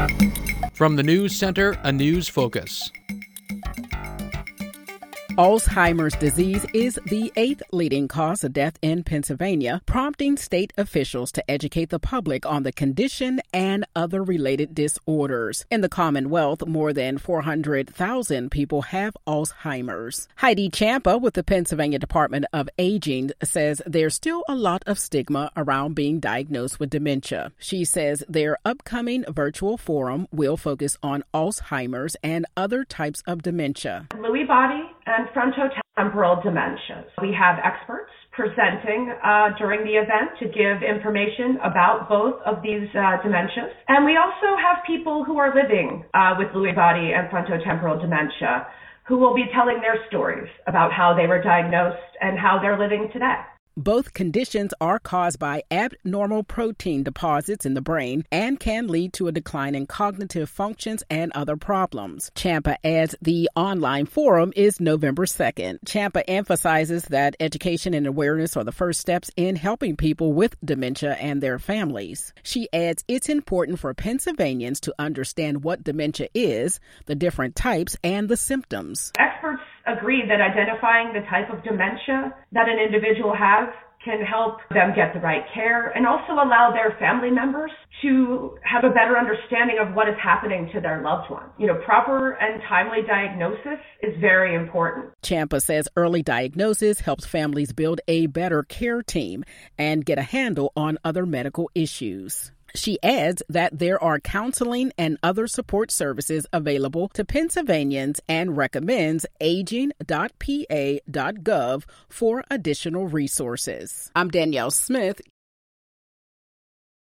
From the News Center, a news focus. Alzheimer's disease is the 8th leading cause of death in Pennsylvania, prompting state officials to educate the public on the condition and other related disorders. In the Commonwealth, more than 400,000 people have Alzheimer's. Heidi Champa with the Pennsylvania Department of Aging says there's still a lot of stigma around being diagnosed with dementia. She says their upcoming virtual forum will focus on Alzheimer's and other types of dementia. Lewy body and frontotemporal dementias. We have experts presenting during the event to give information about both of these dementias. And we also have people who are living with Lewy body and frontotemporal dementia who will be telling their stories about how they were diagnosed and how they're living today. Both conditions are caused by abnormal protein deposits in the brain and can lead to a decline in cognitive functions and other problems. Champa adds the online forum is November 2nd. Champa emphasizes that education and awareness are the first steps in helping people with dementia and their families. She adds it's important for Pennsylvanians to understand what dementia is, the different types, and the symptoms. Experts agree that identifying the type of dementia that an individual has can help them get the right care and also allow their family members to have a better understanding of what is happening to their loved one. Proper and timely diagnosis is very important. Champa says early diagnosis helps families build a better care team and get a handle on other medical issues. She adds that there are counseling and other support services available to Pennsylvanians and recommends aging.pa.gov for additional resources. I'm Danielle Smith,